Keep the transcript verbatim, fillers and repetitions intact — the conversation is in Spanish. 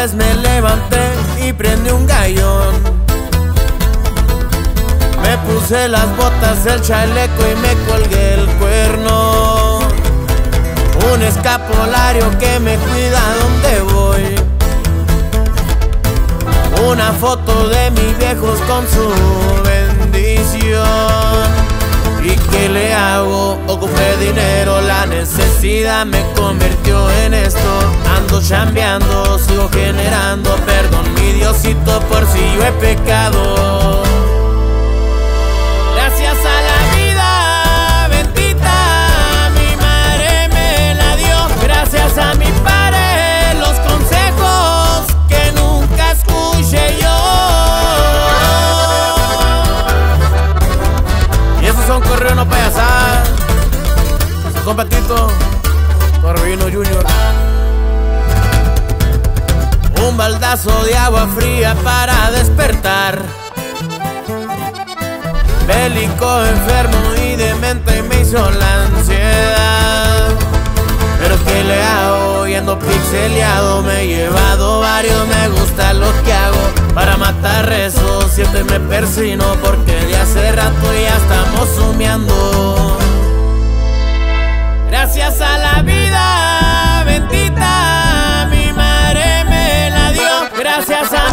pues me levanté y prendí un gallón. Me puse las botas, el chaleco y me colgué el cuerno. Un escapulario que me cuida donde voy. Una foto de mis viejos con su bendición. ¿Y qué le hago? Ocupé dinero, la necesidad me convirtió en esto. Ando chambeando, sigo generando. Perdón mi Diosito por si yo he pecado. Gracias a la vida bendita, mi madre me la dio. Gracias a mi padre, los consejos que nunca escuché yo. Y esos son correos, no payasadas. Su compa Tito, Corvino Junior. Un baldazo de agua fría para despertar. Bélico, enfermo y demente me hizo la ansiedad. Pero ¿qué le hago? Y ando pixeleado. Me he llevado varios, me gusta lo que hago. Para matar rezos, siempre me persino. Porque de hace rato ya estamos humeando. Gracias a la vida bendita, mi madre me la dio. Gracias a